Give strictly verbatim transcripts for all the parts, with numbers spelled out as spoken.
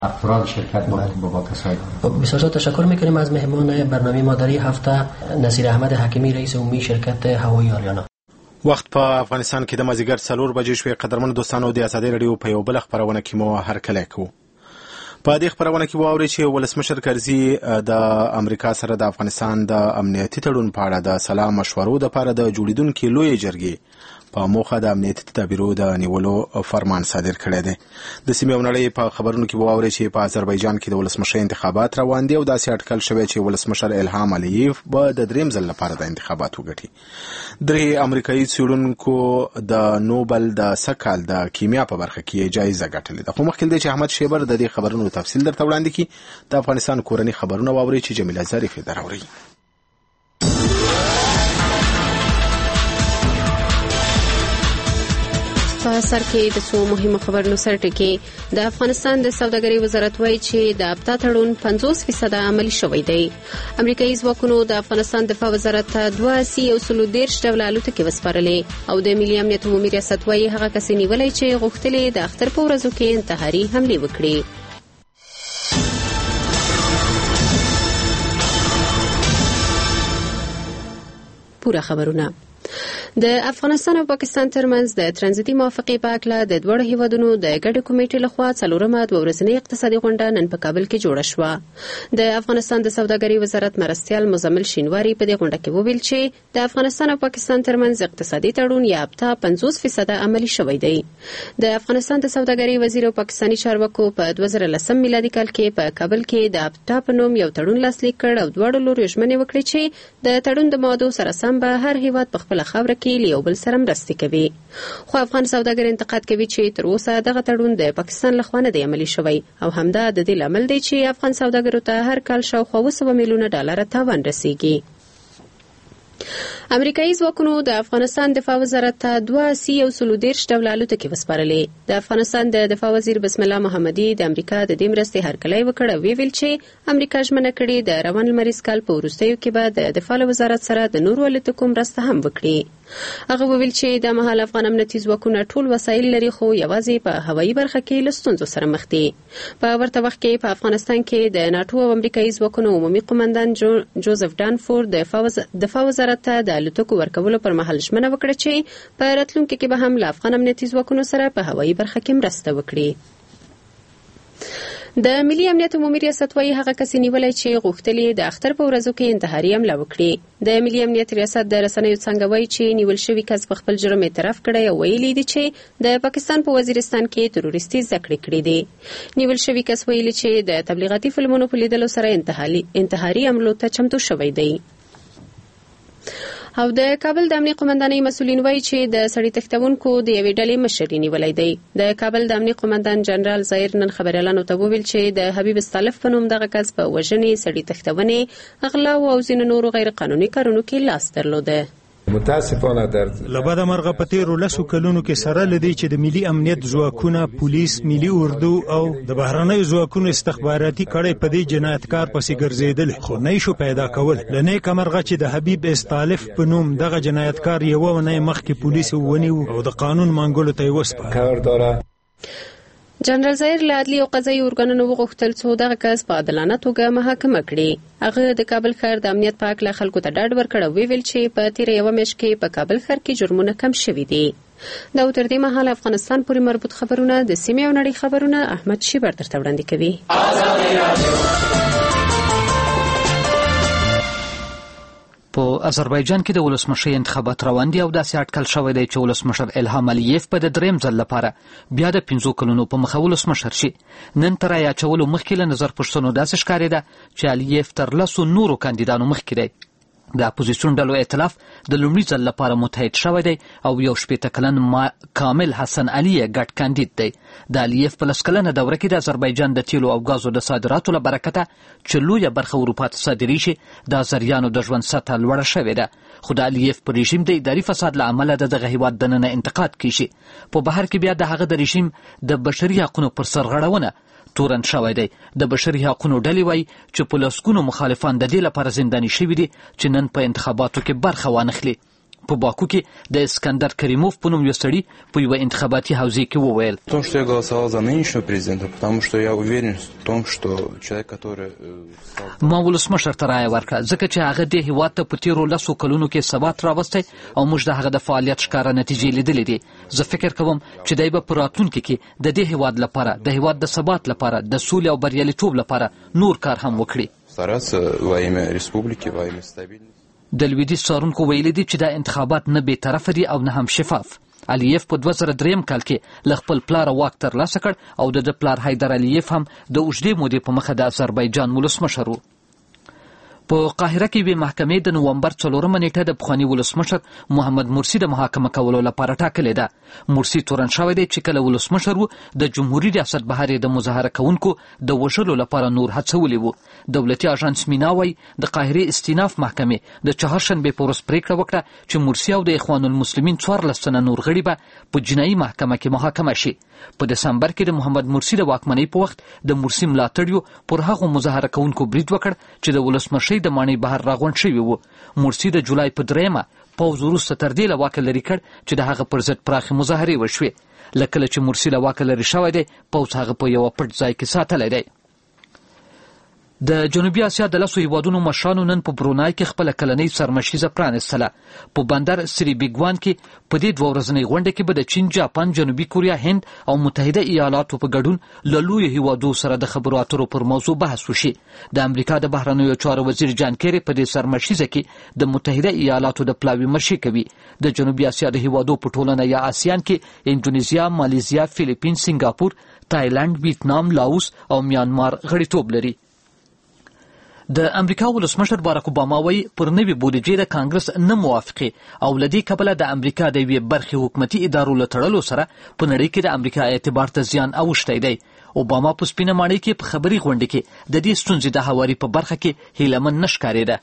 افراد شرکت ما با کسایی. بسیار تشکر میکنیم از مهمان برنامه ما در این هفته نصیر احمد حکیمی رئیس عمومی شرکت هوایی آریانا. وخت په افغانستان کې د مازیګر څلور بجې شوې. قدرمنو دوستانو، د ازادۍ راډیو په یو بل خپرونه کې مو هرکلی کوو. په دې خپرونه کې واورئ چې ولسمشر کرزي د امریکا سره د افغانستان د امنیتي تړون په اړه د سلا مشورو دپاره د جوړېدونکې لویې جرګې په موخه د امنیتي تدابیرو د نیولو فرمان صادر کړی دی. د سیمې او نړۍ په خبرونو کې واورئ چې په آذربایجان کې د ولسمشر انتخابات روان دي او داسې اټکل شوی چې ولسمشر الهام علییف به د دریم ځل لپاره د انتخابات وګټي. درې امریکایي څېړونکو د نوبل د سږ کال د کیمیا په برخه کې جایزه ګټلې ده. خو مخکې دی چې احمد شیبر د دې خبرونو تفصیل درته وړاندې کړي. د افغانستان کورني خبرونه واورئ چې جمیله ظریف یې دراوړي. په سر کې د څو مهمو خبرونو سره ټکی. د افغانستان د سوداګرۍ وزارت وایي چې د ابتا تړون پنځوس فیصد عملي شوی دی. امریکایي ځواکونو د افغانستان دفاع وزارت ته دوه اسی او سلو دېرش ډوله الوتکې وسپارلې او د ملي امنیت عمومي ریاست وایي هغه کسې نیولی چې غوښتلې د اختر په ورځو کې انتحاري حملې وکړي. پوره خبرونه. د افغانستان او پاکستان ترمنځ د ترانزیتي موافقې په اړه د دوه هیوادونو د ګډې کمیټې لخوا څلورمه دوه ورځنۍ اقتصادي غونډه نن په کابل کې جوړه شوه. د افغانستان د سوداګرۍ وزارت مرستیال مزمل شینواری په دې غونډه کې وویل چې د افغانستان او پاکستان ترمنځ اقتصادي تړون یا ابتا پنځوس فیصد عملي شوی دی. د افغانستان د سوداګرۍ وزیر او پاکستاني چارواکو په دوه زره لسم میلادي کال کې په کابل کې د ابتا په نوم یو تړون لاسلیک کړ او دواړو لورو ژمنې وکړې چې د تړون د مادو سره سم به هر هیواد په خپله خاوره کې له یو بل سره مرستې کوي. خو افغان سوداګر انتقاد کوي چې تر اوسه دغه تړون د پاکستان لخوا نه دی عملي شوی او همدا د دې لامل دی چې افغان سوداګرو ته هر کال شاوخوا اوه سوه میلیونه ډالره تاوان رسیږي. امریکایي ځواکونو د افغانستان دفاع وزارت ته دوه اسی او سلو دېرش ډوله الوتکې وسپارلې. د افغانستان د دفاع وزیر بسم الله محمدي د امریکا د دې مرستې هرکلی وکړ او ویل چې امریکا ژمنه کړې د روان لمریز کال په وروستیو کې به د دفاع وزارت سره د نورو الوتکو مرسته هم وکړي. هغه ویل چې د مهال افغان امنیتي ځواکونه ټول وسایل لري خو یوازې په هوایي برخه کې له ستونزو سره مخ دي. په ورته وخت کې په افغانستان کې د ناټو او امریکایي ځواکونو عمومي قومندان جو جوزف ډانفورد د دفاع وزارت ته د الوتکو ورکولو پر مهال ژمنه وکړه چې په راتلونکي کې به هم له افغان امنیتي ځواکونو سره په هوایي برخه کې مرسته وکړي. د ملي امنیت عمومي ریاست وایي هغه کسې نیولی چې غوښتلې د اختر په ورځو کې انتحاري حمله وکړي. د ملي امنیت ریاست د رسنیو څنګه وایي چې نیول شوي کس په خپل جرم اعتراف کړی او ویلي دي چې د پاکستان په وزیرستان کې تروریستي زده کړې کړې دي. نیول شوي کس ویلي چې د تبلیغاتي فلمونو په لیدلو سره انتحاري حملو ته چمتو شوی دی. او د کابل د امنیت قومندانۍ مسؤلین وایي چې د سړي تښتونکو د یوې ډلې مشر نیولی دی. د کابل د امنیت قومندان جنرال ظاهر نن خبریالانو ته وویل چې د حبیب استالف په نوم دغه کس په وژنې، سړي تښتونې، اغلاو او ځینو نورو غیر قانوني کارونو کې لاس درلوده. متاسفانه در لبد مرغه په تیرو لسو کلونو کې سره لدی چې د ملي امنیت ځواکونه، پولیس، ملي اردو او د بهرنیو ځواکونو استخباراتي کړۍ په دې جنایتکار پسې ګرځېدل خو نه شو پیدا کول. لنیک مرغه چې د حبیب استالف په نوم دغه جنایتکار یو ونه مخکې پولیس ونیو او د قانون منګولو ته وسپاره. جنرال ظاهر له عدلي او قضایي ارګانونو وغوښتل څو دغه کس په عادلانه توګه محاکمه کړي. هغه د کابل ښار د امنیت په هکله خلکو ته ډاډ ورکړ او ویل چې په تیره یوه میاشت کې په کابل ښار کې جرمونه کم شوي دي. دا تر دې مهاله افغانستان پورې مربوط خبرونه د سیمې او نړۍ خبرونه احمد شیبر درته وړاندې کوي. په آذربایجان کې د ولسمشر انتخابات روان دي او داسې اټکل شوی دی چې ولسمشر الهام علییف به د دریم ځل لپاره بیا د پنځو کلونو په مخه ولسمشر شي. نن تر رایې اچولو مخکې له نظر پوښتنو داسې ښکارېده چې علییف تر لسو نورو کاندیدانو مخکې دی. د اپوزیسیون ډلو ائتلاف د لومړي ځل لپاره متحد شوی دی او یو شپېته کلن کامل حسن علي ګډ کاندید دی. د علییف په لس کلنه دوره کې د آذربایجان د تیلو او ګازو د صادراتو له برکته چې لویه برخه اروپا ته صادریږي د آذریانو د ژوند سطحه لوړه شوې ده. خو د علییف په رژیم د اداري فساد له امله د دغه هیواد دننه انتقاد کیږي. په بهر کې بیا د هغه د رژیم د بشري حقونو پر سرغړونه تورن شوی دی. د بشري حقونو ډلې وایي چې په لسګونو مخالفان د دې لپاره زنداني شوي دي چې نن په انتخاباتو کې برخه وانخلي. په باکو کې د اسکندر کریموف په نوم یو سړي په یوه انتخاباتي حوزې کې وویل том, что я голосовал за нынешнего президента, потому что я уверен в том, что человек, который ما ولسمشر ته رایه ورکړه ځکه چې هغه دې هېواد ته په تېرو لسو کلونو کې ثبات راوستی او موږ د هغه د فعالیت ښکاره نتیجې لیدلې دي. زه فکر کوم چې دی به په راتلونکي کې د دې هېواد لپاره د هېواد د ثبات لپاره د سولې او بریالیتوب لپاره نور کار هم وکړي. د لویدیځ څارونکو ویلي دي چې دا انتخابات نه بېطرفه دي او نه هم شفاف. الیف په دوه زره دریم کال کې له خپل پلاره واک ترلاسه کړ او د ده پلار حیدر الیف هم د اوږدې مودې په مخه د اذربایجان ولسمشر و. په قاهره کې یوې محکمې د نومبر څلورمه نیټه د پخواني ولسمشر محمد مرسي د محاکمه کولو لپاره ټاکلې ده. مرسي تورن شوی دی چې کله ولسمشر و د جمهوري ریاست بهر یې د مظاهره کوونکو د وژلو لپاره نور هڅولي وو. دولتي اژانس مینا وایي د قاهرې استیناف محکمې د چهارشنبې په ورځ پریکړه وکړه چې مرسي او د اخوان المسلمین څوارلس تنه نور غړي به په جنایي محکمه کې محاکمه شي. په دسمبر کې د محمد مرسي د واکمنۍ په وخت د مرسي ملاتړیو پر هغو مظاهره کوونکو برید وکړ چې د ولسمشۍ د ماڼۍ بهر راغونډ شوي وو. مرسي د جولای په دریمه پوځ وروسته تر دې له واکه لرې کړ چې د هغه پر ضد پراخې مظاهرې وشوې. له کله چې مرسي له واکه لرې شوی دی پوځ هغه په یوه پټ ځای کې ساتلی دی. د جنوبي اسیا د لسو هیوادونو مشرانو نن په برونای کې خپله کلنۍ سرمشیزه پرانستله. په بندر سری بیګوان کې په دې دوه ورځنۍ غونډه کې به د چین، جاپان، جنوبي کوریا، هند او متحده ایالاتو په ګډون له لویو هیوادو سره د خبرو اترو پر موضوع بحث وشي. د امریکا د بهرنیو چارو وزیر جان کیری په دې سرمشیزه کې د متحده ایالاتو د پلاوي مشري کوي. د جنوبي اسیا د هیوادو په ټولنه یا آسیان کې اندونیزیا، مالیزیا، فیلیپین، سنګاپور، تایلند، ویتنام، لاوس او میانمار غړیتوب لري. د امریکا ولسمشر باراک اوباما وایي پر نوې بودیجې د کانګرس نه موافقې او له دې کبله د امریکا د یوې برخې حکومتي ادارو له تړلو سره په نړۍ کې د امریکا اعتبار ته زیان اوښتی دی. اوباما په سپینه ماڼۍ کې په خبري غونډه کې د دې ستونزې د هواري په برخه کې هیلهمن نه ښکارېده.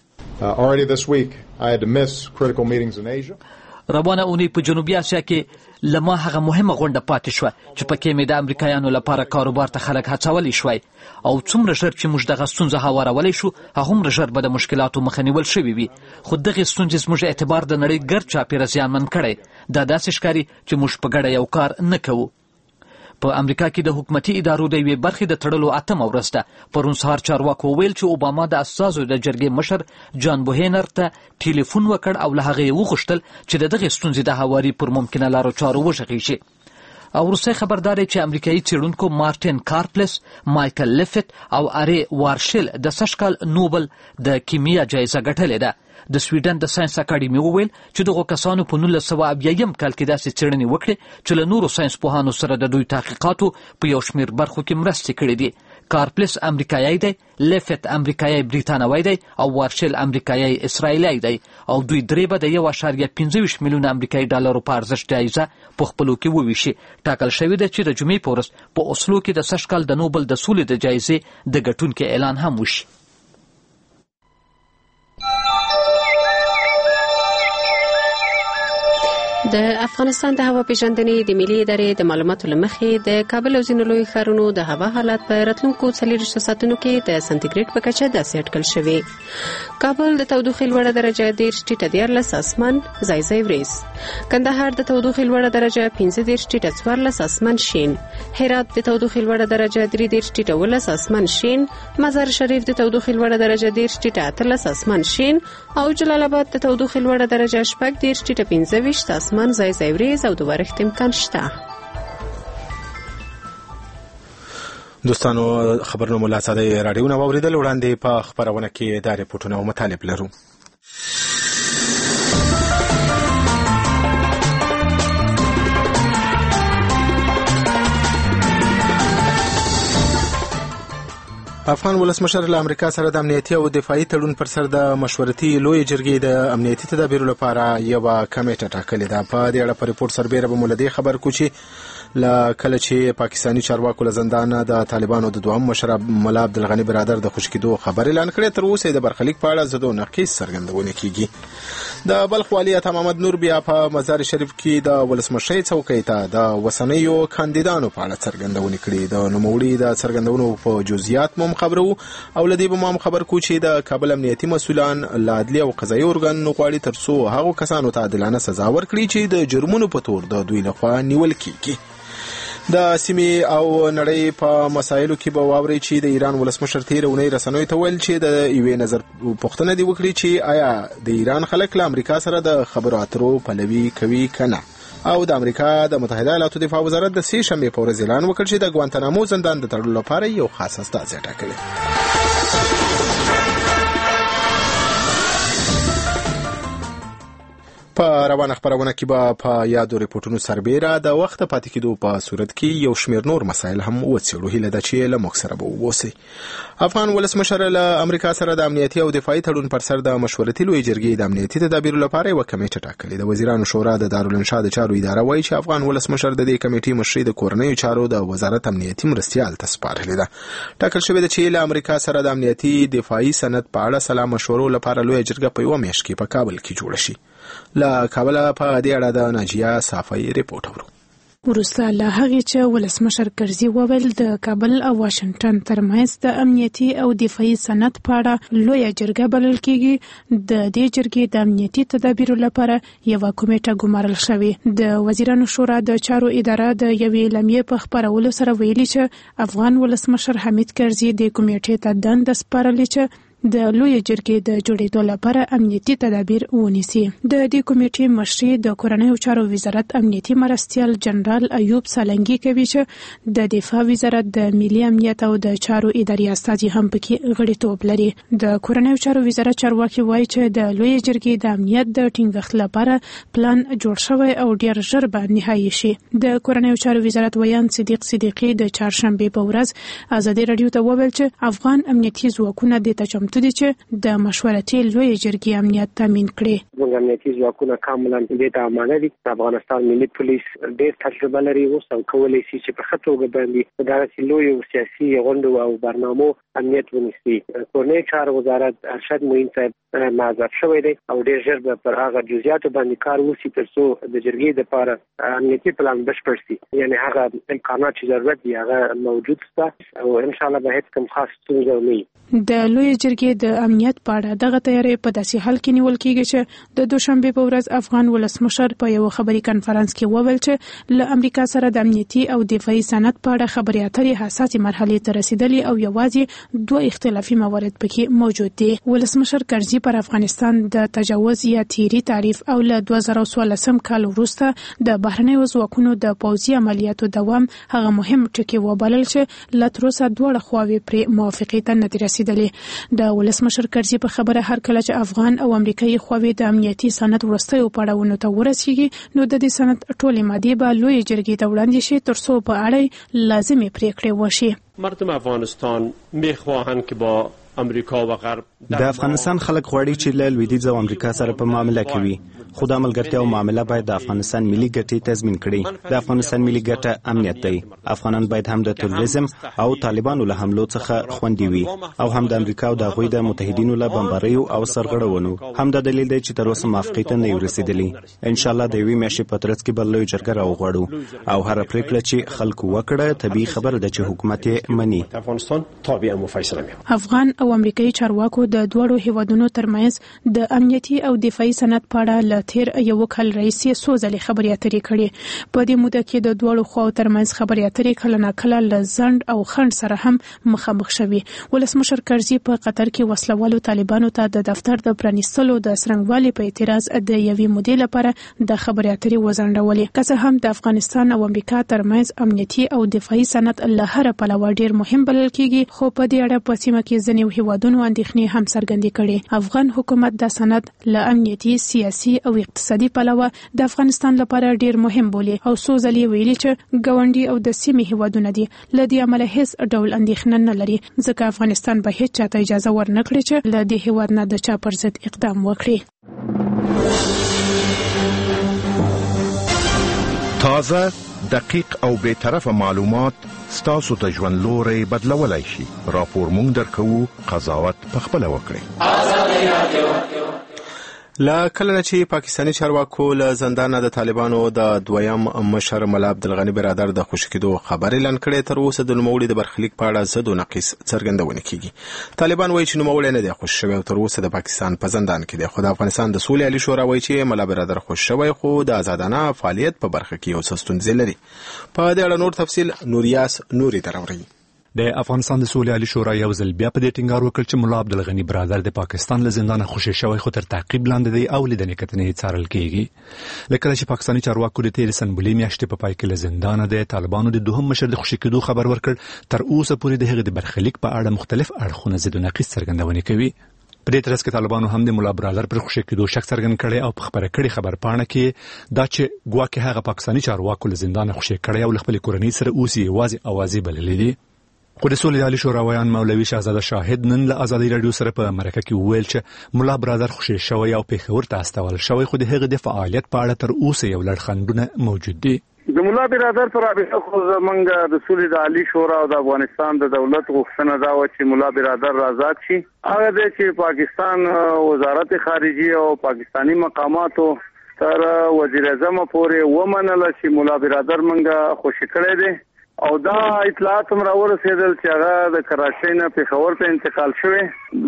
روانه اونۍ په جنوبي اسیا کې له ما هغه مهمه غونډه پاتې شوه چې پکې مې د امریکایانو لپاره کاروبار ته خلک هڅولی شوی او څومره ژر چې موږ دغه ستونزه هوارولی شو هغومره ژر به د مشکلاتو مخه نیول شوي وي. خو دغې ستونزې زموږ اعتبار د نړۍ ګرد چاپېره زیانمن کړی. دا داسې ښکاري چې موږ په ګډه یو کار نه کوو. په امریکا کې د حکومتي ادارو د یوې برخې د تړلو اتمه ورځ ده. پرون سهار چارواکو وویل چې اوباما د استازو د جرګې مشر جان بوهینر ته ټلیفون وکړ او له هغه یې وغوښتل چې د دغې ستونزې د هواري پر ممکنه لارو چارو وغږیږي شي. او وروستی خبردار دی چې امریکایي څېړونکو مارټین کارپلس، مایکل لیفت او ارې وارشل د سږ کال نوبل د کیمیا جایزه ګټلې ده. د سویډن د ساینس اکاډمي وویل چې دغو کسانو په نولس سوه اویایم کال کې داسې څېړنې وکړې چې له نورو ساینس پوهانو سره د دوی تحقیقاتو په یو شمېر برخو کې مرستې کړې دي. کارپلس امریکایي دی، لیفت امریکایي بریتانوی دی او وارشل امریکایي اسرائیلی دی او دوی درې به د یو اعشاریه پنځه ویشت میلیونه امریکایي ډالرو په ارزښت جایزه په خپلو کې وویشي. ټاکل شوې ده چې د جمعې په ورځ په اوسلو کې د سږ کال د نوبل د سولې د جایزې د ګټونکي اعلان هم وشي. د افغانستان د هوا پیژندنې د ملي ادارې د معلوماتو له مخې د کابل او ځینو لویو ښارونو د هوا حالات په راتلونکو څلېرویشتو ساعتونو کې د سانتیګریډ په کچه داسې اټکل شوي. کابل د تودوخې لوړه درجه دېرش ټیټه دیارلس اسمان ځای ځای وریځ. کندهار د تودوخې لوړه درجه پنځه دېرش ټیټه څوارلس اسمان شین. هرات د تودوخې لوړه درجه درې دېرش ټیټه اوولس اسمان شین. مزار شریف د تودوخې لوړه درجه دېرش ټیټه اتلس اسمان شین او جلال آباد د تودوخې لوړه درجه شپږ دېرش ټیټه پنځه ویشت اسمان ځای ځای وریځ او د ورښت امکان شته. دوستانو خبرونه ملا ساده راډیو نه واوریدل. وړاندې په خبرونه کې دا ریپورټونه او مطالب لرو. افغان ولسمشر له امریکا سره د امنیتي او دفاعي تړون پر سر د مشورتي لوی جرګې د امنیتي تدابیرو لپاره یوه کمیټه ټاکلې ده. په دې اړه په ریپورټ سربیره به مو له دې خبر کو چې له کله چې پاکستاني چارواکو له زندانه د طالبانو د دوهم مشر ملا عبدالغني برادر د خوشي کېدو خبر اعلان کړی، تر اوسه د برخلیک په اړه زدو نقیص څرګندونه کیږي. د بلخ والي عطا محمد نور بیا په مزار شریف کې د ولسمشۍ څوکۍ ته د وسنیو کاندیدانو په اړه څرګندونې کړې. د نوموړي د څرګندونو په جزئیات مو خبرو او لدی به مو خبر کو چې د کابل امنیتي مسولان له عدلي او قضایي ارګانونو غواړي ترڅو هغو کسانو ته عادلانه سزا ورکړي چې د جرمونو په تور د دوی لخوا نیول کیږي. د سیمې او نړۍ په مسایلو کې به واوري چې د ایران ولسمشر تیر اونۍ رسنیو ته ویل چې د یوې نظر پوښتنه دی وکړي چې آیا د ایران خلک له امریکا سره د خبرو اترو پلوي کوي کنه. او د امریکا د متحده ایالاتو دفاع وزارت د سې شنبې په ورځ اعلان وکړ چې د ګوانتانامو زندان د تړلو لپاره یو خاص استازی ټاکلی. په روانه خبرونه کې به په یادو ریپورتونو سربیره د وخت پاتې کېدو په صورت کې یو شمېر نور مسایل هم وڅېړو. هیله ده چې له موږ سره به واوسئ. افغان ولسمشر له امریکا سره د امنیتي او دفاعي تړون پر سر د مشورتي لویې جرګې د امنیتي تدابیرو لپاره یوه کمیټه ټاکلې. د وزیرانو شورا د دارالانشا د چارو اداره وایي چې افغان ولسمشر د دې کمیټې مشري د کورنیو چارو د وزارت امنیتي مرستیال ته سپارلې ده. ټاکل شوې ده چې له امریکا سره د امنیتي دفاعي سند په اړه سلا مشورو لپاره لویه جرګه په یوه میاشت کې په کابل کې جوړه شي. له کابل په دې اړه د ناجیه صافی ریپورت اورو. وروسته له هغې چې ولسمشر کرزي وویل د کابل او واشنگټن ترمنځ د امنیتي او دفاعي سند په اړه لویه جرګه بلل کېږي، د دې جرګې د امنیتي تدابیرو لپاره یوه کمیټه ګمارل شوې. د وزیرانو شورا د چارو اداره د یوې اعلامیې په خپرولو سره ویلي چې افغان ولسمشر حمید کرزي د کمیټې ته دنده سپارلې چې د لویې جرګې د جوړېدو لپاره امنیتي تدابیر ونیسي. د دې کمیټې مشري د کورنیو چارو وزارت امنیتي مرستیال جنرال ایوب سالنګي کوي چې د دفاع وزارت د ملي امنیت او د چارو اداري استازي هم پکې غړیتوب لري. د کورنیو چارو وزارت چارواکي وایي چې د لویې جرګې د امنیت د ټینګښت لپاره پلان جوړ شوی او ډیر ژر به نهایی شي. د کورنیو چارو وزارت ویان صدیق صدیقي د چهارشنبې په ورځ ازادي رادیو ته وویل چې افغان امنیتي ځواکونه د تچم ته دي چې د مشورتي لویې جرګې امنیت تامین کړي. موږ امنیتي ځواکونه کاملا دې ته اماده دي. افغانستان ملي پولیس ډېر تجربه لري اوس او کولی شي چې په ښه توګه باندې په دغسې لویو سیاسي غونډو او برنامو امنیت ونیسي. کورنیو چارو وزارت ارشد معین صاحب معذب شوی دی او ډېر ژر به پر هغه جزئیاتو باندې کار وشي ترڅو د جرګې دپاره امنیتي پلان بشپړ شي. یعنې هغه امکانات چې ضرورت دي هغه موجود شته او انشاءالله به هېڅ کوم خاص ستونزه نه وي. د لویې جرګې د امنیت په اړه دغه تیاری په داسې حال کې نیول کېږي چې د دوشنبې په ورځ افغان ولسمشر په یو خبري کنفرانس کې وویل چې له امریکا سره د امنیتي او دفاعي سند په اړه خبرې اترې حساسې مرحلې ته رسیدلې او یوازې دوه اختلافي موارد پکې موجود دي. ولسمشر کرزي پر افغانستان د تجاوز یا تیری تعریف او له دوه زره څوارلسم کال وروسته د بهرنیو ځواکونو د پوځي عملیاتو دوام هغه مهم ټکی وبلل چې له تر اوسه دواړه خواوې پرې موافقې ته نه دي رسیدلې. د ولسمشر کرزي په خبره هر کله چې افغان او امریکایي خواوې د امنیتي سند وروستیو پړاوونو ته ورسیږي نو د دې سند ټولې مادې به لویې جرګې ته وړاندې شي ترڅو په اړه لازمي پریکړې وشي. مردم افغانستان میخواهند که با امریکا و غرب د افغانستان خلک غواړي چې له لویدیځ او امریکا سره په معامله کوي، خو د ملګرتیا او معامله باید د افغانستان ملي ګټې تضمین کړي. د افغانستان ملي ګټه امنیت دی. افغانان باید هم د تروریزم او طالبانو له حملو څخه خوندي وي او هم د امریکا او د هغوی د متحدینو له بمباریو او سرغړونو. هم دا دلیل دی چې تر اوسه موافقې ته نه یو رسیدلی. ان شاء الله د یوې میاشتې په ترڅ کې به لویه جرګه راوغواړو او هره پریکړه چې خلکو وکړه طبیعي خبره ده چې حکومت یې مني. افغان او امریکایي چارواکو د دوړو هیوادونو ترمنځ د امنیتي او دفاعي سند په اړه له تیر یو کال راهیسې څو ځلې خبرې اترې کړې. په دې موده کې د دوړو خواو ترمنځ خبرې اترې کله ناکله له ځنډ او خنډ سره هم مخامخ شوي. ولسمشر کرزي په قطر کې وسلوالو طالبانو ته د دفتر د پرانیستلو د څرنګوالي په اعتراض د یوې مودې لپاره د خبرې اترې وځنډولې. که څه هم د افغانستان او امریکا ترمنځ امنیتي او دفاعي سند له هر پلوه ډیر مهم بلل کېږي، خو په دې اړه په سیمه کې ځینې هیوادونو اندېښنې هم څرګندې کړې. افغان حکومت دا سند له امنیتي، سیاسي او اقتصادي پلوه د افغانستان لپاره ډیر مهم بولي او څو ځلې ویلي چې ګاونډي او د سیمې هیوادونه دي له دې امله هیڅ ډول اندېښنه نه لري، ځکه افغانستان به هیڅ چاته اجازه ورنکړي چې له دې هیواد نه د چا پر ضد اقدام وکړي. تازه، دقیق او بے طرفه معلومات ستاسو ته ژوند لوري بدلولای شي. راپور مونږ درکو، قضاوت په خپل وکړئ. لا کله چې پاکستانی چارواکو له زندان د طالبانو د دویم مشر ملا عبدالغنی برادر د خوشی کېدو خبر اعلان کړي، تر اوسه د نوموړي د برخلیک په اړه زد او نقیص څرګندونه کیږي. طالبان وایي چې نوموړی نه دی خوشی شوی او تر اوسه د پاکستان په زندان کې دی، خو د افغانستان د سولې عالی شورا وایي چې ملا برادر خوشی شوی خو د آزادانه فعالیت په برخه کې یو څه ستونزې لري. په دې اړه نور تفصیل نوریاس نوري دراوري. د افغانستان د سولې عالی شورا یو ځل بیا په دې ټینګار وکړ چې ملا عبدالغنی برادر د پاکستان له زندانه خوشی شوی خو تر تعقیب لاندې دی او لیدنې کتنې څارل کیږي. لکه چې پاکستانی چارواکو د تیر سنبلې میاشتې په پای کې له زندانه د طالبانو د دوهم مشر د خوشی کېدو خبر ورکړ، تر اوسه پورې د هغه د برخلیک په اړه مختلف اړخونه زد او نقیص څرګندونه کوي. په دې ترڅ کې طالبانو هم د مولا برادر پر خوشی کېدو شک څرګند کړي او په خبره کړي خبر پاڼه کې دا چې ګواکې هغه پاکستانی چارواکو له زندانه خوشی کړي او خپل کورنۍ سره اوسي یوازې اوازې بللې دي. خو د سولې عالی شورا ویان مولوي شهزاده شاهد نن له ازادي رادیو سره په مرکه کې وویل چې مولا برادر خوشی شوی او پېښور ته استول شوی، خو د هغه د فعالیت په اړه تر اوسه یو لړ خنډونه موجود دي. د مولا برادر پر رابطه خو زمونږ د سولې د عالی شورا او د افغانستان د دولت غوښتنه دا و چې مولا برادر آزاد شي. هغه د چې پاکستان وزارت خارجه او پاکستانی مقاماتو تر وزیر اعظم پورې ومنل چې مولا برادر منګه خوشی کړی دی او دا اطلاعات هم راورسېدل چې هغه د کراچۍ نه پېښور ته انتقال شوی.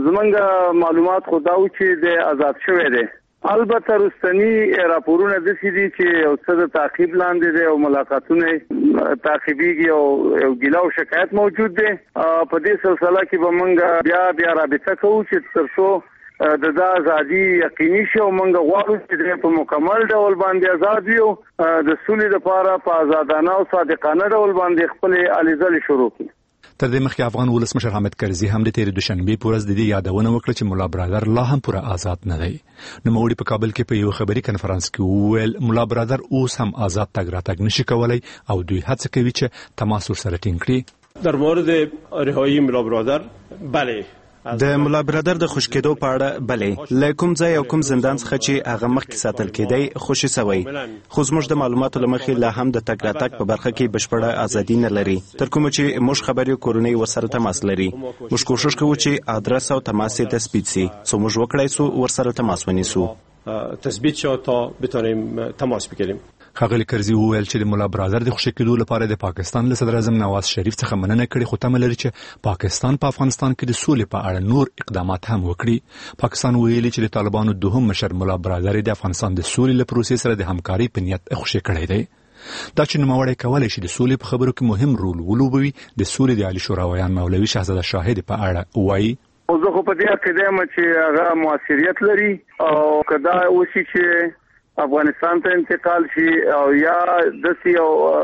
زمونږ معلومات خو دا و چې د آزاد شوی دی. البته رستنی راپورونه داسې دي چې یو څه د تعقیب لاندې دی او ملاقاتونه تعقیبېږي او یو ګیله او شکایت موجود دی. په دې سلسله کې به موږ بیا بیا رابطه کوو چې تر څو د دا ازادي یقیني شي او موږ غواړو چې په مکمل ډول باندې آزاد یو د سولې لپاره په آزادانه او صادقانه ډول باندې خپل الیزل شروع کړي. تر دې مخکې افغان ولسمشر حامد کرزي هم د تیر دوشنبه په ورځ د دې یادونه وکړه چې مولا برادر لا هم پوره آزاد نه دی. نوموړي په کابل کې په یو خبري کنفرانس کې وویل مولا برادر اوس هم آزاد تګ راتګ نشي کولای او دوی هڅه کوي چې تماس ورسره ټینګ کړي. در مورد رهایی مولا برادر بله د مولا برادر د خوش کېدو په اړه بلې له کوم ځای او کوم زندان څخه چې هغه مخکې ساتل کېدی خوشي سوی، خو زموږ د معلوماتو له مخې لا هم د تګ راتګ په برخه کې بشپړه ازادي نه لري. تر کومه چې موږ خبري کورنۍ ورسره تماس لري، موږ کوشش کوو چې ادرس او تماس یې تثبیت شي، څو موږ وکړای سو ورسره تماس ونیسو. تثبیت شو تا بتونیم تماس بگیریم. ښاغلي کرزي وویل چې د مولا برادر د خوشي کېدو لپاره د پاکستان له صدر اعظم نواز شریف څخه مننه کړې، خو تمه لري چې پاکستان په افغانستان کې د سولې په اړه نور اقدامات هم وکړي. پاکستان ویلي چې د طالبانو دوهم مشر مولا برادر د افغانستان د سولې له پروسې سره د همکارۍ په نیت خوشي کړی دی. دا چې نوموړی کولی شي د سولې په خبرو کې مهم رول ولوبوي، د سولې د عالی شورا ویان مولوي شهزاده شاهد په اړه وایي. زه خو په دې عقیده یم چې هغه موثریت لري او کدا اوسي چې افغانستان ته انتقال شي او یا د سیو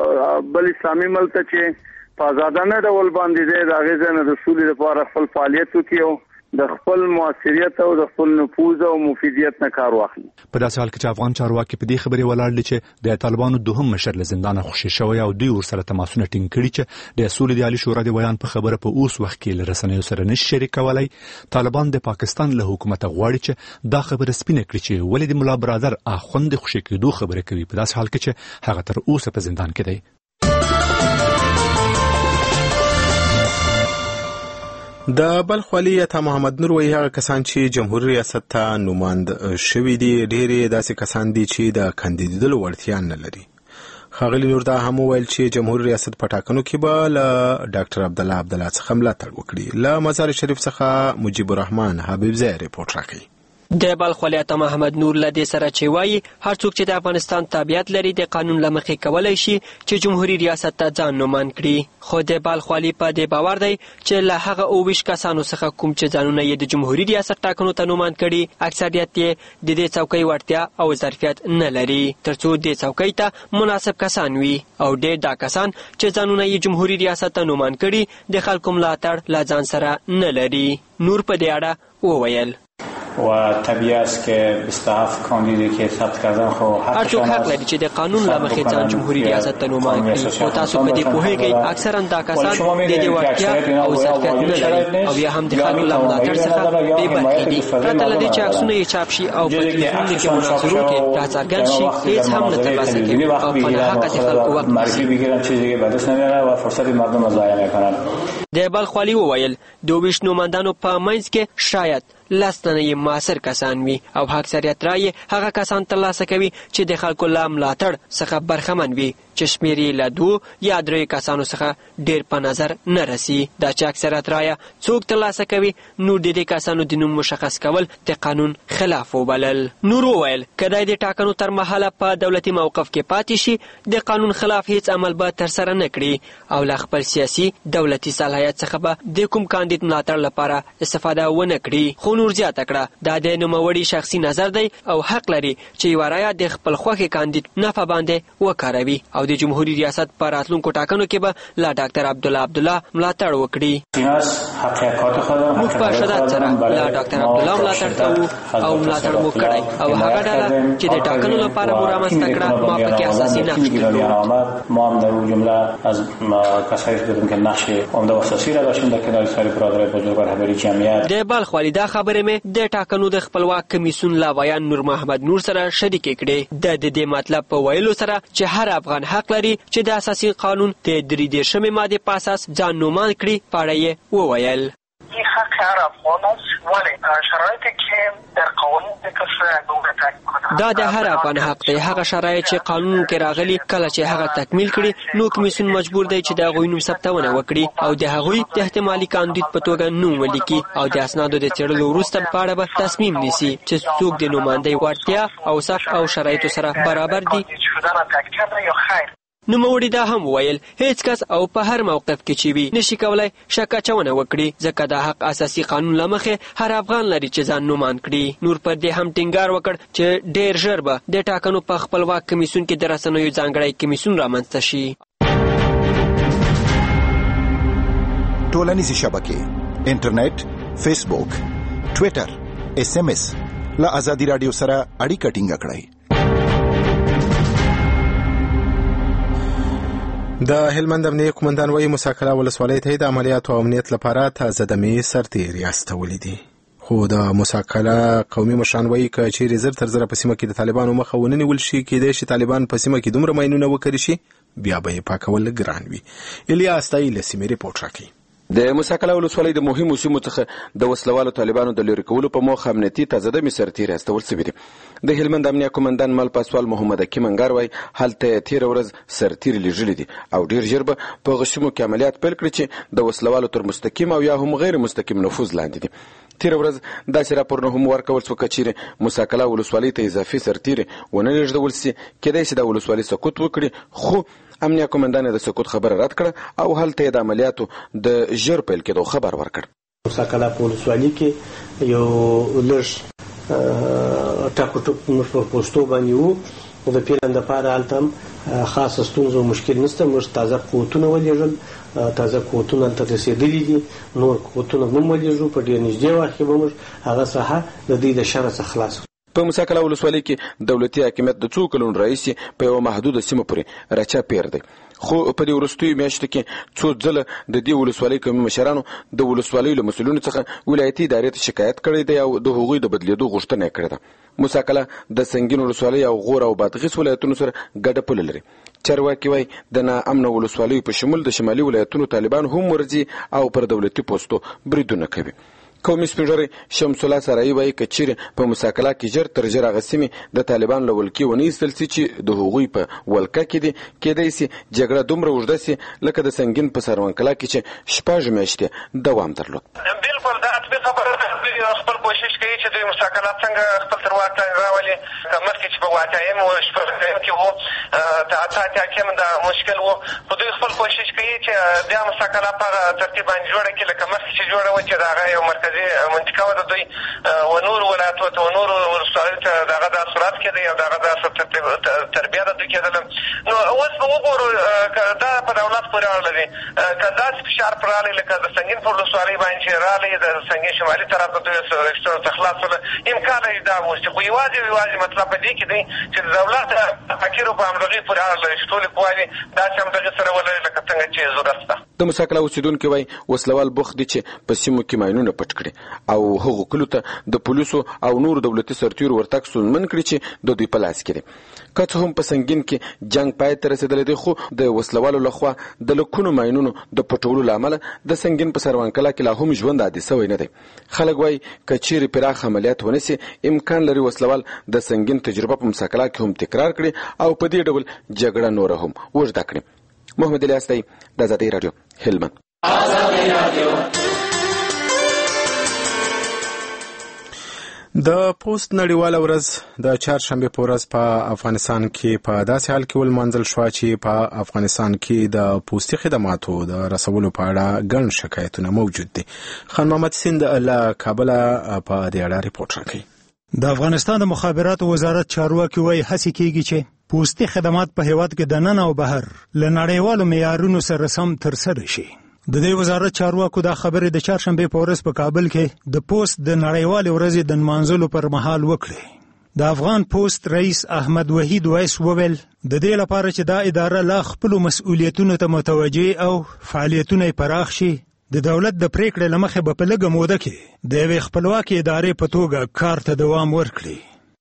بل اسلامي ملک چې په آزادانه ډول باندې دی د هغې ځای نه د سولې لپاره خپل فعالیت وکړي او د خپل موثریت او د خپل نفوذ او مفیدیت نه کار واخلي. په داسې حال کې چې افغان چارواکي په دې خبرې ولاړ دي چې د طالبانو دوهم مشر له زندانه خوشي شوی او دوی ورسره تماسونه ټینګ کړي چې د سولې د عالی شورا د ویان په خبره په اوس وخت کې له رسنیو سره نشي شریکولی. طالبان د پاکستان له حکومت غواړي چې دا خبره سپینه کړي چې ولې د مولا برادر اخوند د خوشي کېدو خبره کوي، په داسې حال کې چې هغه تر اوسه په زندان کې دی. د بلخ والي عطا محمد نور وایي هغه کسان چې جمهوریت ریاست ته نوماند شوي دي ډېرې داسې کسان دي چې د کاندیدېدلو وړتیا نه لري. ښاغلي نور دا هم وویل چې جمهوریت ریاست په ټاکنو کې به له ډاکټر عبدالله عبدالله څخه ملاتړ وکړي. له مزار شریف څخه مجیب الرحمن حبیبزی ریپورټ راکوي. د بلخ والي عطا محمد نور له دې سره چې وایي هر څوک چې د افغانستان تابعیت لري د قانون له مخې کولی شي چې جمهوریت ریاست ته ځان نومان کړي، خو د بلخ والي په دې باور دی چې له هغه اوه ویشت کسانو څخه کوم چې ځانونه یې د جمهوریت ریاست ټاکنو ته نومان کړي اکثریت یې د دې څوکۍ وړتیا او ظرفیت نه لري تر څو دې څوکۍ ته مناسب کسان وي او ډېر دا کسان چې ځانونه یې جمهوریت ریاست ته نومان کړي د خلکو ملاتړ له ځان سره نه لري. نور په دې اړه وویل و طبیعی است که بیست و هفت کاندیدی که ثبت کردن خو هر څوک حق لري چې د قانون له مخې ځان جمهوریت ریاست ته نومان کړي، خو تاسو په دې پوهیږئ اکثرا دا کسان د دې وړتیا او ظرفیت نه لري او یا هم د خلکو له ملاتړ څخه بې برخې دي. پرته له دې چې عکسونه یې چاپ شي او په تلویزیون کې مناظرو کې راڅرګند شي هیڅ هم نه ترلاسه کوي او په ناحقه د خلکو وخت معرفی بگیرن چیزی که بدش نمیاره و فرصت مردم را ضایع میکنن. د بلخ والي وویل د اوه ویشت نوماندانو په منځ کې شاید لس تنه یې معاصر کسان وي او اکثریت رایې هغه کسان ترلاسه کوي چې د خلکو له ملاتړ څخه برخمن وي چې شمېر یې له دوو یا دریو کسانو څخه ډېر په نظر نه رسي. دا چې اکثریت رایه څوک ترلاسه کوي نور د دې کسانو د نوم مشخص کول د قانون خلاف وبلل. نور وویل که دی د ټاکنو تر مهاله په دولتي موقف کې پاتې شي د قانون خلاف هیڅ عمل به ترسره نه کړي او له خپل سیاسي دولتي صلاحیت څخه به د کوم کاندید ملاتړ لپاره استفاده ونه کړي. خو نور زیاته کړه دا د نوموړي شخصي نظر دی او حق لري چې یوه رایه د خپل خوښې کاندید نفع باندې وکاروي او د جمهوري ریاست په راتلونکو ټاکنو کې به له ډاکټر عبدالله عبدالله ملاتړ وکړي. موږ په شدت سره له ډاکټر عبدالله ملاتړ کوو او ملاتړ مو کړی او هغه ډله چې د ټاکنو لپاره مو رامنځته کړه ما پکې اساسي نقش درلود. ما هم در اون جمله از کسایی بودیم که نقش عمده و اساسی را داشتیم در کنار سایر برادرای بزرگ و رهبری جمعیت. د بلخ والی دا خبرې مې د ټاکنو د خپلواک کمیسیون لاویان نور محمد نور سره شریکې کړې. د دې مطلب په ویلو سره چې هر افغان حق لري چې د اساسي قانون د درې دېرشمې مادې په اساس ځان نومان کړي په اړه یې وویل. این حق هر افغان است ولی شرایطی که در قانون ذکر شده دولت تکمیل دا د هر افغان حق دی. هغه شرایط چې قانون کې راغلي کله چې هغه تکمیل کړي نو کمیسیون مجبور دی چې د هغوی نوم ثبتونه وکړي او د هغوی د احتمالي کاندید په توګه نوم ولیکي او د اسنادو د څېړلو وروسته په اړه به تصمیم نیسي چې څوک د نوماندۍ وړتیا او سق او شرایطو سره برابر دي. نوموړي دا هم وویل هیڅ کس او په هر موقف کې چې وي نشي کولای شک اچونه وکړي ځکه د حق اساسي قانون له مخې هر افغان لري چې ځان نومان کړي. نور پر دې هم ټینګار وکړ چې ډېر ژر به د ټاکنو په خپلواک کمیسیون کې د رسنیو ځانګړی کمیسیون رامنځته شي. ټولنیزې شبکې انټرنیټ، فیسبوک، ټویټر، اس ام اس له ازادي راډیو سره اړیکه ټینګه کړئ. د هلمند امنیه قومندان وایي موسی کلا ولسوالۍ ته د عملیاتو او امنیت لپاره تازه دمې سرتېري استولي دي. خو د موسی کلا قومي مشران وایي که چیرې زر تر زره په سیمه کې د طالبانو مخه ونه نیول شي کېدای شي طالبان په سیمه کې دومره ماینونه وکړي شي بیا به یې پاکول ګران وي. الیاس تایي له سیمې ریپورټ راکوي. د موسی کلا ولسوالۍ د مهمو سیمو څخه د وسلوالو طالبانو د لرې کولو په موخه امنیتي تازه دمې سرتېري استول شوي دي. د هلمند امنیه قومندان مل پاسوال محمد حکیم انګار وایي هلته تېره ورځ سرتېري لیږلي دي او ډېر ژر به په هغه سیمو کې عملیات پیل کړي چې د وسلوالو تر مستقیم او یا هم غیر مستقیم نفوذ لاندې دي. تېره ورځ داسې راپورونه هم ورکول شوه که چیرې موسی کلا ولسوالۍ ته اضافي سرتېري ونه لیږدول سي کېدای شي دا ولسوالي سقوط وکړي. خو امنیه قومندان د سقوط خبره رد کړه او هلته یې د عملیاتو د ژر پیل کېدو خبر ورکړ. موسی کلا په ولسوالۍ کې یو لږ ټاکو ټوک موږ په پوسټو باندې وو د پیلان دپاره هلته هم خاصه ستونزه او مشکل نشته. موږ تازه قوتونه ولېږل، تازه قوتونه هلته رسېدلي دي، نور قوتونه هم ولېږو. په ډېر نږدې وخت کې به موږ هغه ساحه د دوی د شر څخه خلاص. په موسی کلا ولسوالۍ کې دولتي حاکمیت د څو کلونو راهیسې په یوه محدوده سیمه پورې راچا پیر دی. خو په دې وروستیو میاشتو کې څو ځله د دې ولسوالۍ قومي مشرانو د ولسوالیو له مسؤلینو څخه ولایتي ادارې ته شکایت کړی دی او د هغوی د بدلېدو غوښتنه یې کړې ده. موسی کلا د سنګین ولسوالۍ او غور او بادغیس ولایتونو سره ګډه پوله لري. چارواکي وایي د ناامنه ولسوالیو په شمول د شمالي ولایتونو طالبان هم ورځي او پر دولتي پوستو بریدونه کوي. قومي سپین شمس الله سرایی وایي که چیرې په موسی کلا کې ژر تر ژره هغه سیمې د طالبان له ولکې ونه ایستل سي چې د هغوی په ولکه کې دي کېدای سي جګړه دومره اوږده سي لکه د سنګین په سروان کلا کې چې شپږ میاشتې دوام درلود. بالکل دا اطبي خبره خپل کوشش کوي چې دوی موسی کلا څنګه خپل تر واک راولي. مخکې چې په واتایم او شپږم کې وو ته اته کېم دا مشکل وو خو دوی خپل کوشش کوي چې بیا موسی کلا په ترتیب باندې جوړه کړي لکه مخکې چې جوړه وه چې د هغه یو مرکزي منطقه وه د دوی و نور ولایتو ته و نور ولسوالیو ته د هغه دا صورت کېدی او د هغه دا تربیه د دوی کېدله. نو اوس به وګورو که دا په دولت پورې اړه لري که داسې فشار پر راغلی لکه د سنګین په ولسوالۍ باندې چې راغلی د سنګین شمالي طرف ته دوی رښتونو ته خلاص شوله امکان لري دا اوسي. خو یوازې یوازې مطلب په دې کې دی چې د دولت فقیرو په همغږۍ پورې اړه لري چې ټولې قواوې داسې همغږۍ سره ولري لکه څنګه چې ضرورت شته. د موسی کلا اوسېدونکي وایي وسلوال بوخت دي چې په سیمو کې ماینونه پټ کړي او هغو کلو ته د پولیسو او نورو دولتي سرتیرو ورتګ ستونزمن کړي چې د دوی په لاس کې دي. که څه هم په سنګین کې جنگ پای ته رسیدلی دی، خو د وسلوالو لخوا د لکونو ماینونو د پټولو له امله د سنګین په سروانکلا کې لا هم ژوند عادي سوی نه دی. خلک وایي که چیرې پراخ عملیات ونسي امکان لري وسلوال د سنګین تجربه په مساکلا کې هم تکرار کړي او په دې ډول جګړه نوره هم اوږده کړي. محمد الیاس دی، د آزادۍ راډیو، هلمند. د پوسټ نړیواله ورځ د چهارشنبې په ورځ په افغانستان کې په داسې حال کې ولمانځل شوه چې په افغانستان کې د پوستي خدماتو د رسولو په اړه ګڼ شکایتونه موجود دي. خان محمد سیند له کابله په دې اړه ریپورټ راکوي. د افغانستان د مخابراتو وزارت چارواکي وایي هڅې کېږي چې پوستي خدمات په هیواد کې د نن او بهر له نړیوالو معیارونو سره سم ترسره شي. د دې وزارت چارواکو دا خبرې د چهارشنبې په ورځ په کابل کې د پوسټ د نړیوالې ورځې د نمانځلو پر مهال وکړې. د افغان پوسټ رئیس احمد وحید ویس وویل د دې لپاره چې دا اداره لا خپلو مسؤلیتونو ته متوجه او فعالیتونه یې پراخ شي، د دولت د پریکړې له مخې به په لږه موده کې د یوې خپلواکې ادارې په توګه کار ته دوام ورکړي.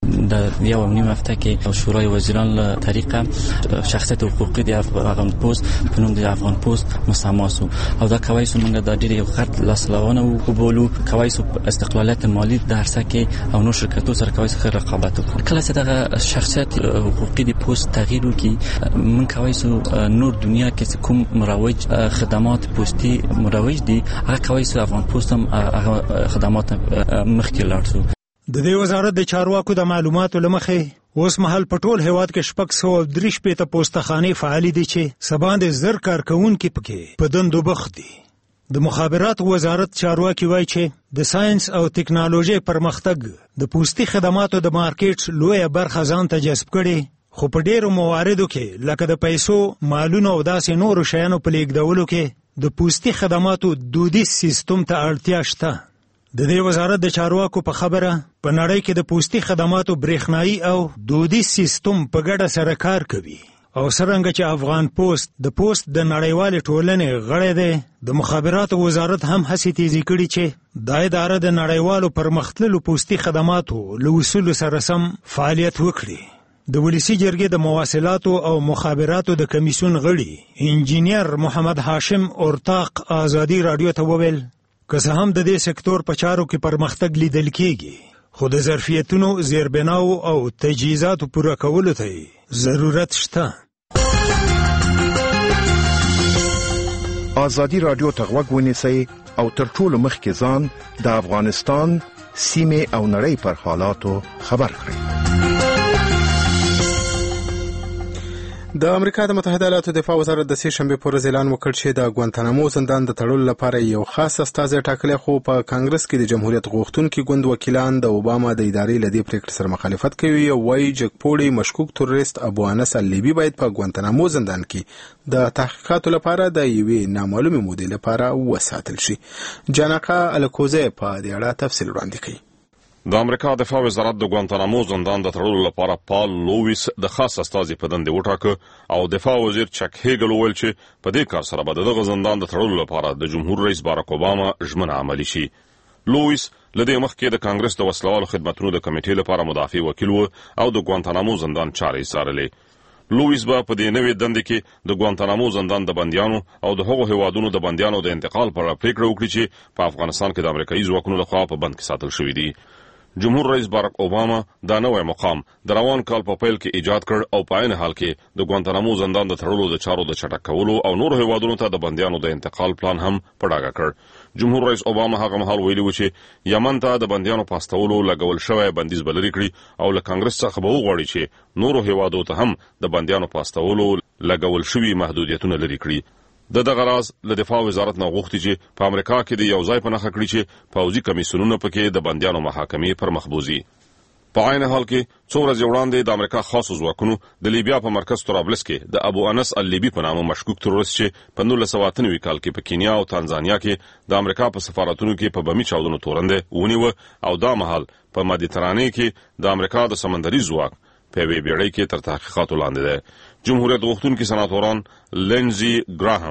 د یو نیم هفته کې شورای وزیران له طریقه شخصیت حقوقي د افغان پوسټ په نوم د افغان پوسټ مسما سو او دا کوي چې موږ د ډېر یو خط لاسلاونه وبولو، کوي چې استقلالیت مالی د هرڅه کې او نو شرکتو سره کوي چې رقابت وکړي. کله چې دغه شخصیت حقوقي د پوسټ تغییر وکړي، موږ کوي چې نور دنیا کې کوم مروج خدمات پوسټي مروج دي، هغه کوي چې افغان پوسټ هم خدمات مخکې لاړ شي. د دې وزارت د چارواکو د معلوماتو لمخې اوس مهال په ټول هیواد کې شپږ سوه او درې شپېته پوستخانې فعالې دي چې سباندې زر کارکوونکي پکې په دندو بوخت دي. د مخابراتو وزارت چارواکي وایي چې د ساينس او ټکنالوژي پرمختګ د پوستي خدماتو د مارکیټ لویه برخه ځان ته جذب کړي، خو په ډېرو مواردو کې لکه د پیسو، مالونو او داسې نورو شیانو په لیږدولو کې د پوستي خدماتو دودیز سیستم ته اړتیا شته. د دې وزارت د چارواکو په خبره په نړۍ کې د پوستي خدماتو برېښنایي او دودیز سیستم په ګډه سره کار کوي او څرنګه چې افغان پوسټ د پوسټ د نړیوالې ټولنې غړی دی، د مخابراتو وزارت هم هڅې تیزې کړي چې دا اداره د نړیوالو پرمختللو پوستي خدماتو له اصولو سره سم فعالیت وکړي. د ولسي جرګې د مواصلاتو او مخابراتو د کمیسیون غړي انجینیر محمد هاشم اورتاق آزادي راډیو ته وویل که څه هم د دې سکتور په چارو کې پرمختګ لیدل کېږي، خو د ظرفیتونو، زیربناو او تجهیزاتو پوره کولو ته ضرورت شته. آزادي راډیو ته غوږ ونیسئ او تر ټولو مخکې ځان د افغانستان، سیمې او نړۍ پر حالاتو خبر کړئ. د امریکا د متحده ایالاتو دفاع وزارت د سې شنبې په ورځ اعلان وکړ چې د ګوانتانامو زندان د تړلو لپاره یو خاص استازی ټاکلی، خو په کانګرس کې د جمهوریت غوښتونکي ګوند وکیلان د اوباما د ادارې له دې پریکړې سره مخالفت کوي او وایي جګپوړی مشکوک تروریست ابو انس اللیبي باید په ګوانتانامو زندان کې د تحقیقاتو لپاره د یوې نامعلومې مودې لپاره وساتل شي. جانقه الکوزه په دې اړه تفصیل وړاندې کوي. د امریکا دفاع وزارت د ګوانتانامو زندان د تړلو لپاره پال لویس د خاص استازي په دنده وټاکه او دفاع وزیر چک هیګل وویل چې په دې کار سره به دغه زندان د تړلو لپاره د جمهور رئیس باراک اوباما ژمنه عملي شي. لویس لدې مخکې د کانګرس د وسلوالو خدماتو د کمیټې لپاره مدافع وکیل و او د ګوانتانامو زندان چارې څارلې. لویس به په دې نوې دنده کې د ګوانتانامو زندان د بندیانو او د هغو هیوادونو د بندیانو د انتقال پر پریکړه وکړي چې په افغانستان کې د امریکایي ځواکونو لخوا په بند کې ساتل شوي دي. جمهور رئیس باراک اوباما دا نوی مقام د روان کال په پیل کې ایجاد کړ او په عین حال کې د ګوانتانامو زندان د تړلو د چارو د چټک کولو او نور هیوادونو ته د بندیانو د انتقال پلان هم په ډاګه کړ. جمهور رئیس اوباما هغه مهال ویلي و چې یمن ته د بندیانو پاستولو لګول شوی بندیز بلري کړي او له کانګرس څخه به وغواړي چې نورو هیوادو ته هم د بندیانو پاستولو لګول شوي محدودیتونه لري کړي. د دغه راز له دفاع وزارت نه غوښتي چې په امریکا کې د یو ځای په نښه کړي چې پوځي کمیسیونونه پکې د بندیانو محاکمې پر مخ بوځي. په عین حال کې څو ورځې وړاندې د امریکا خاصو ځواکونو د لیبیا په مرکز طرابلس کې د ابو انس اللیبي په نامه مشکوک تروریست چې په نولس سوه اته نوي کال کې په کینیا او تانزانیا کې د امریکا په سفارتونو کې په بمي چاودنو تورنده ونیوه او دا مهال په مدیترانې کې د امریکا د سمندري ځواک په یوې بیړۍ کې تر تحقیقاتو لاندې ده. جمهوریت غوښتونکي سناتوران لینزي ګراهم،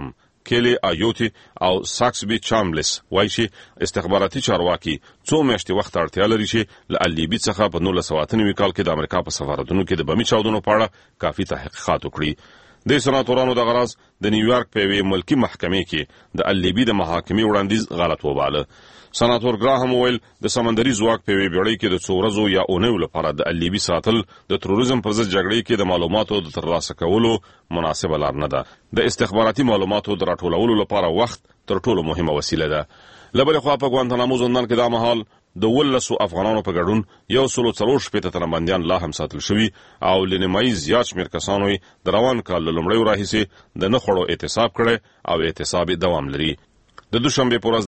کېلی آیوتی او ساکسبي چامبلس وایي چې استخباراتي چارواکي څو میاشتې وخت اړتیا لري چې له اللیبي څخه په نولس سوه اته نوي کال کې د امریکا په سفارتونو کې د بمي چاودنو په اړه کافي تحقیقات وکړي. د سناتورانو د غراز د نیویارک په یوې ملکی محکمې کې د اللیبي د محاکمې وړاندیز غلط وباله. سناتور ګراهم ویل د سمندري ځواک په یوې بیړۍ کې د څو ورځو یا اونیو لپاره د اللیبي ساتل د تروریزم پر ضد جګړې کې د معلوماتو د ترلاسه کولو مناسبه لار نه ده. د استخباراتي معلوماتو د راټولولو لپاره وخت تر ټولو مهمه وسیله ده. له بلې خوا په ګوانتانامو زندان کې دا مهال د ولسو افغانانو په ګډون یو سلو څلور شپېته تنه بندیان لا هم ساتل شوي او له نیمایي زیات شمېر کسانو یې د روان کال له لومړیو راهیسې د نه خوړو اعتصاب کړی او اعتصاب دوام لري. د دوشنبې په ورځ